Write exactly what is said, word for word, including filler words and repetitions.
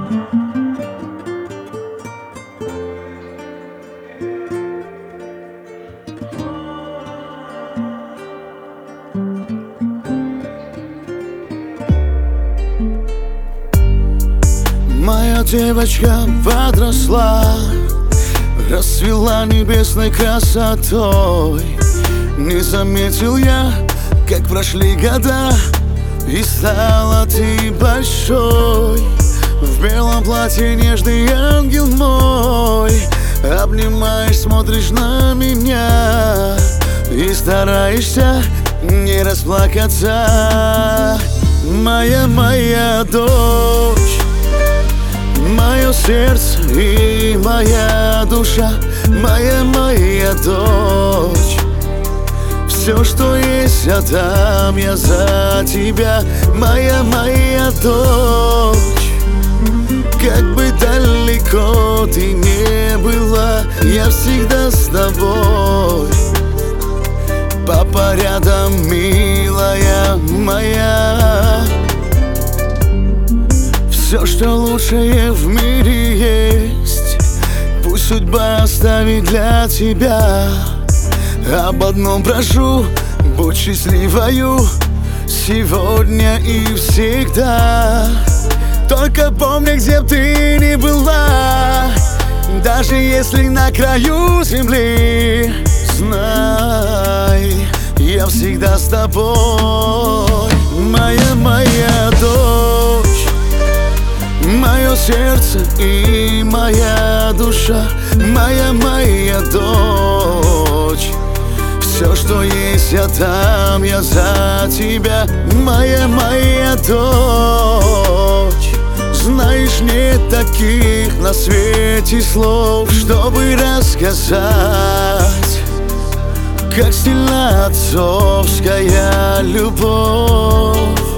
Моя девочка подросла, расцвела небесной красотой. Не заметил я, как прошли года, и стала ты большой. В белом платье нежный ангел мой, обнимаешь, смотришь на меня и стараешься не расплакаться. Моя, моя дочь, мое сердце и моя душа, моя, моя дочь. Все, что есть, отдам я за тебя, моя, моя дочь. Как бы далеко ты не была, я всегда с тобой. Папа рядом, милая моя. Все, что лучшее в мире есть, пусть судьба оставит для тебя. Об одном прошу, будь счастливою сегодня и всегда. Только помни, где б ты ни была, даже если на краю земли, знай, я всегда с тобой. Моя, моя дочь, мое сердце и моя душа, моя, моя дочь. Все, что есть, отдам я за тебя, моя, моя дочь. Знаешь, нет таких на свете слов, чтобы рассказать, как сильна отцовская любовь.